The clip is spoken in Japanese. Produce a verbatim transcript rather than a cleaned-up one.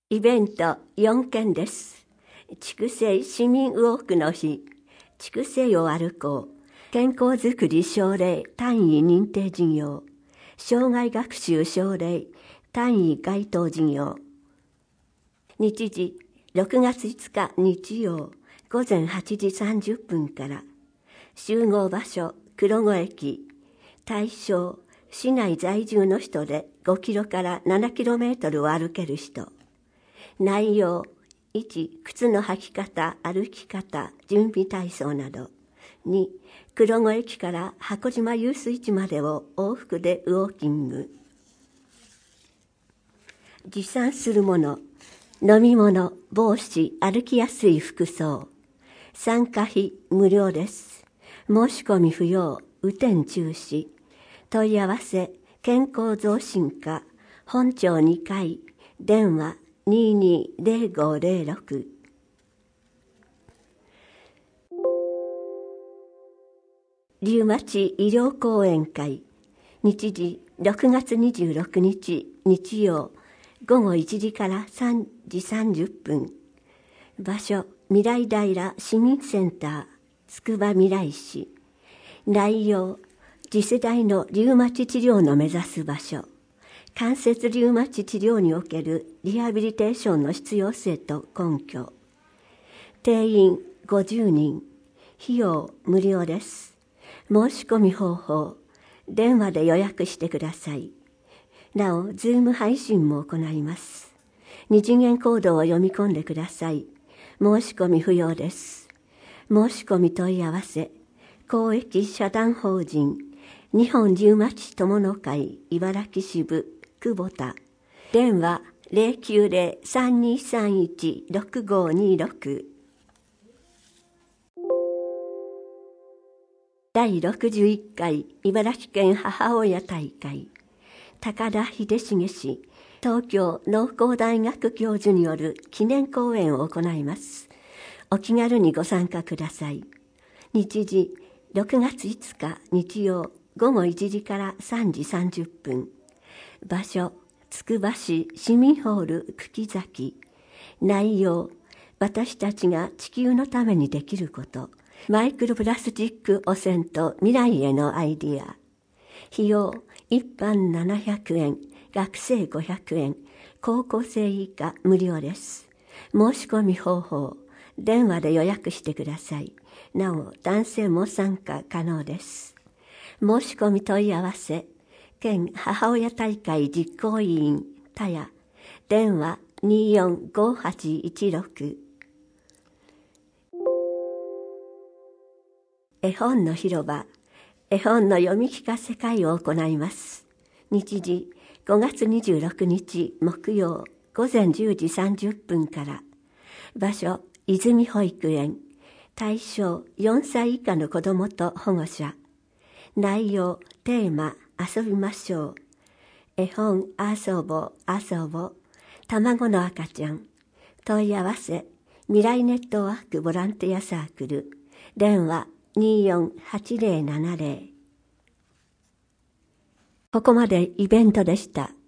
イベントよんけんです。筑西市民ウォークの日、筑西を歩こう、健康づくり奨励単位認定事業、障害学習奨励単位該当事業。日時ろくがついつか日曜午前はちじさんじゅっぷんから、集合場所黒子駅、対象市内在住の人でごキロからななキロメートルを歩ける人。内容いち、靴の履き方、歩き方、準備体操など。に、黒子駅から箱島遊水地までを往復でウォーキング。持参するもの、飲み物、帽子、歩きやすい服装。参加費無料です。申し込み不要、雨天中止。問い合わせ、健康増進課、本町にかい、電話にーにーぜろごぜろろく。リウマチ医療講演会、日時ろくがつにじゅうろくにち日曜午後いちじからさんじさんじゅっぷん。場所、未来平市民センター、つくばみらい市。内容、次世代のリウマチ治療の目指す場所。関節リウマチ治療におけるリハビリテーションの必要性と根拠。定員ごじゅうにん。費用無料です。申し込み方法、電話で予約してください。なお、ズーム配信も行います。二次元コードを読み込んでください。申し込み不要です。申し込み問い合わせ、公益社団法人日本リウマチ友の会茨城支部久保田。電話ゼロきゅうゼロ さんにさんいち ろくごにろく。第ろくじゅういっかい茨城県母親大会。高田秀重氏、東京農工大学教授による記念講演を行います。お気軽にご参加ください。日時ろくがついつか日曜午後いちじからさんじさんじゅっぷん。場所、つくば市市民ホール久木崎。内容、私たちが地球のためにできること。マイクロプラスチック汚染と未来へのアイディア。費用、一般ななひゃくえん、学生ごひゃくえん、高校生以下無料です。申し込み方法、電話で予約してください。なお、男性も参加可能です。申し込み問い合わせ、県母親大会実行委員、田谷、電話にーよんごはちいちろく。絵本の広場、絵本の読み聞かせ会を行います。日時ごがつにじゅうろくにち木曜午前じゅうじさんじゅっぷんから。場所、泉保育園。対象よんさい以下の子どもと保護者。内容、テーマ、遊びましょう。絵本、遊ぼ、遊ぼ。卵の赤ちゃん。問い合わせ、未来ネットワークボランティアサークル。電話にーよんはちゼロななゼロ。ここまでイベントでした。